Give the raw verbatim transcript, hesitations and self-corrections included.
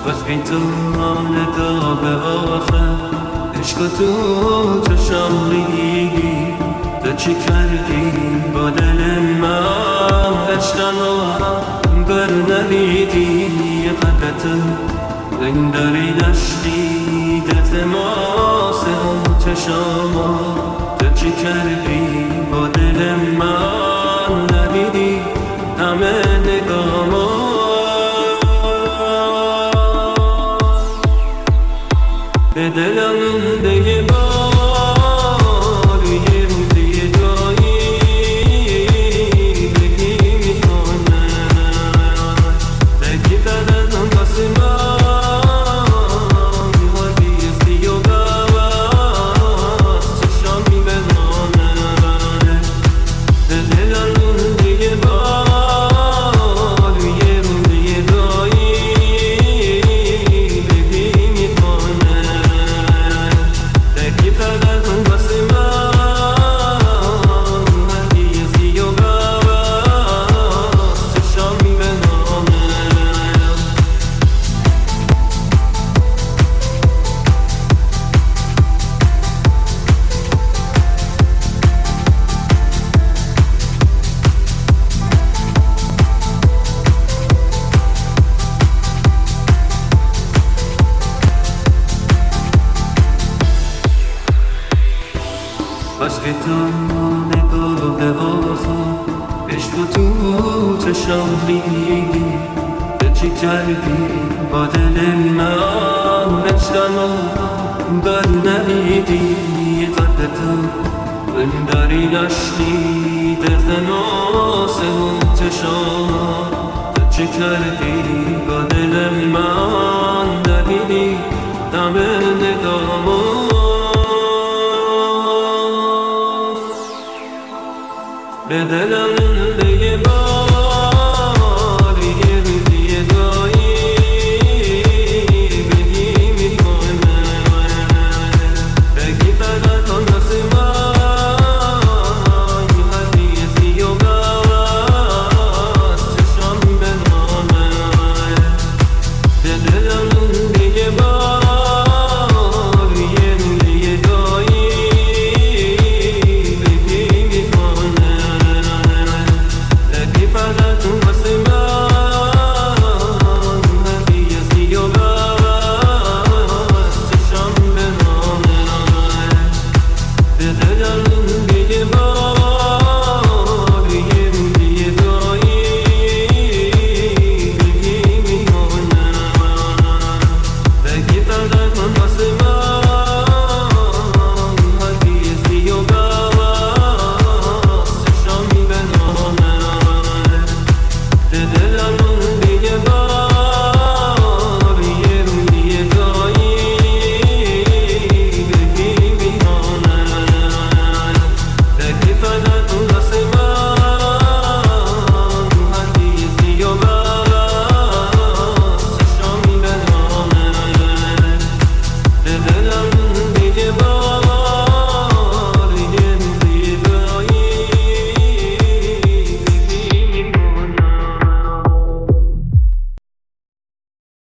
باز بی تو نگاه به آخر عشق تو چشم ریگی تو چی کردی با دل من عشقم رو بر نمیدی یه قدرت این داری نشتی دل ما سه چشم تو چی کردی با دل من ندیدی همه نگاه به دلم مونده یه بار یه روزی یه جایی بگی میکنه بگی فقط واسه من میخوادی یه سی و بس چشامی بمانه به دلم مونده یه بار یه روزی یه جایی بگی میکنه باز که تو نگاه به آخر عشق تو چشم ریگی تو چی کردی با دل من عشقم رو بر نمیدی یه قدر تو این داری نشنی دل ناسه چشم تو چی کردی با دل من